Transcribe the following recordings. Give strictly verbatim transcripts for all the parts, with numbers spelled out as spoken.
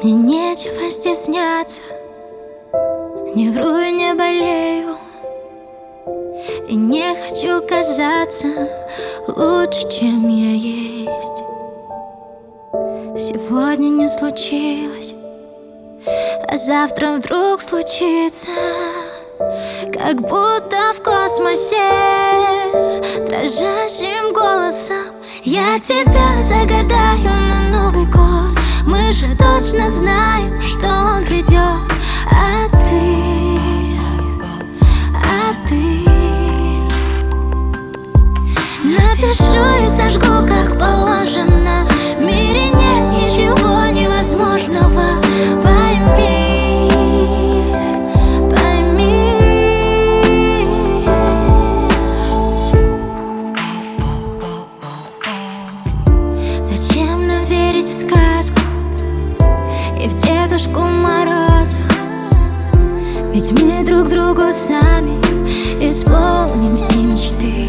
Мне нечего стесняться, не вру и не болею, и не хочу казаться лучше, чем я есть. Сегодня не случилось, а завтра вдруг случится. Как будто в космосе дрожащим голосом я тебя загадаю на Новый год. Мы же точно знаем, что он придет. А ты, а ты напишу и сожгу, как положено. В мире нет ничего невозможного. Пойми, пойми. Зачем нам верить в сказку и в Дедушку Мороза? Ведь мы друг другу сами исполним все мечты.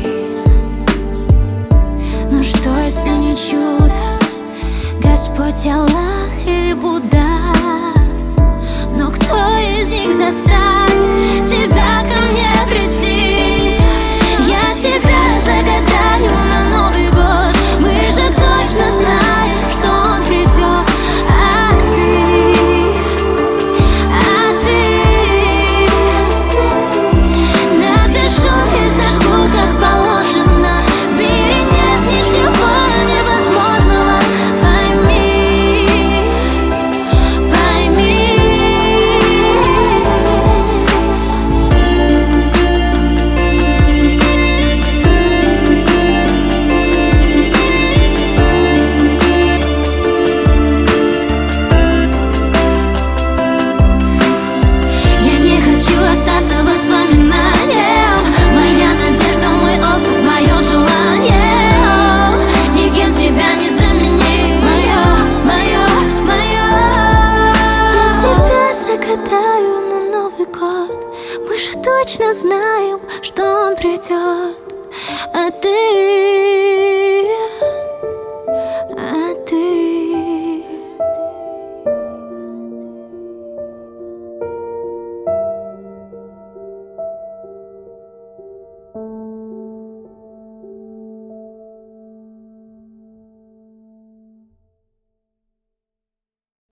Но что, если не чудо, Господь, Аллах или Будда? Но кто из них заставит тебя ко мне прийти? Я тебя загадаю на Новый год. Мы же точно знаем, что он придет. А ты, а ты напишу и сожгу, как положено. В мире нет ничего невозможного. Пойми, пойми. Я не хочу остаться воспоминанием. Моя надежда, мой остров, мое желание. О, никем тебя не заменить. Мое, мое, мое. Я тебя загадаю на Новый год. Мы же точно знаем, что он придет. А ты